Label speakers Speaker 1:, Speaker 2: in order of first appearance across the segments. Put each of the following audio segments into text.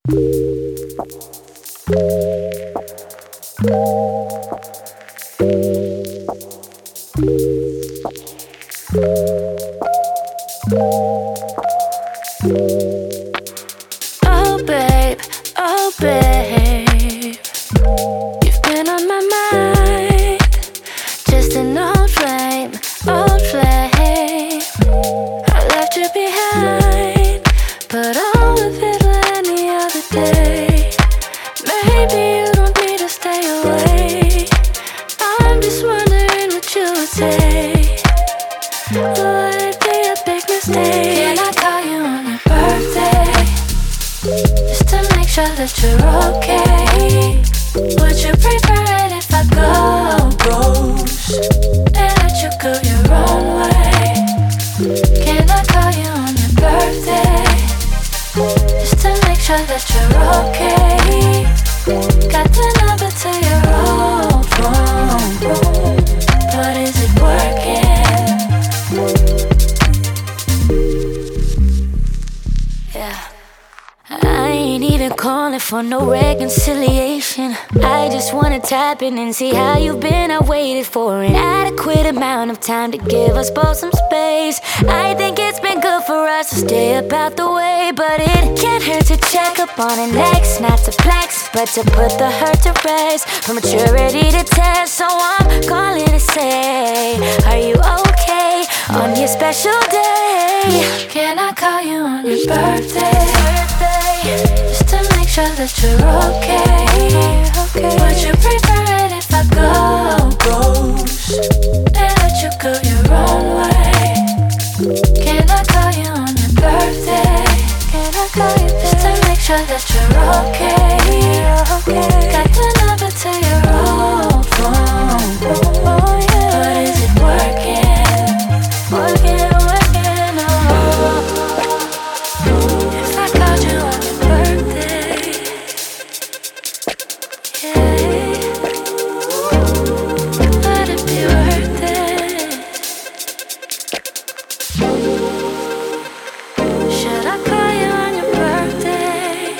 Speaker 1: Oh babe, oh babe, you've been on my mind. Just an old flame, old flame. I left you behind, but all of it any other day. Maybe you don't need to stay away. I'm just wondering what you would say. Would it be a big mistake? Can I call you on your birthday, just to make sure that you're okay? Would you prefer it if I go ghost and let you go your own way? Can I call you on your birthday, just to make sure that you're okay? Got the number to your old phone, but is it working? Yeah. I ain't even calling for no reconciliation. I just wanna tap in and see how you've been. I waited for an adequate amount of time to give us both some space. I think it's been good for us to stay about the way, but it can't hurt to check up on an ex. Not to flex, but to put the hurt to rest. For maturity to test, so I'm calling to say, are you okay on your special day? Can I call you on your birthday, just to make sure that you're okay? Would you prefer it if I go ghost and let you go your own way? Can I call you on your birthday? Can I call you just to make sure that you're okay? Got the number to your old phone, oh yeah. But is it working? Working, oh. If I called you on your birthday, yeah, would it be worth it? Should I call you on your birthday?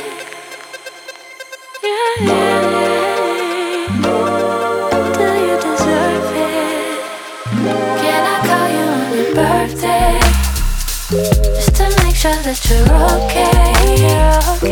Speaker 1: Yeah. Do you deserve it? Can I call you on your birthday, just to make sure that you're okay?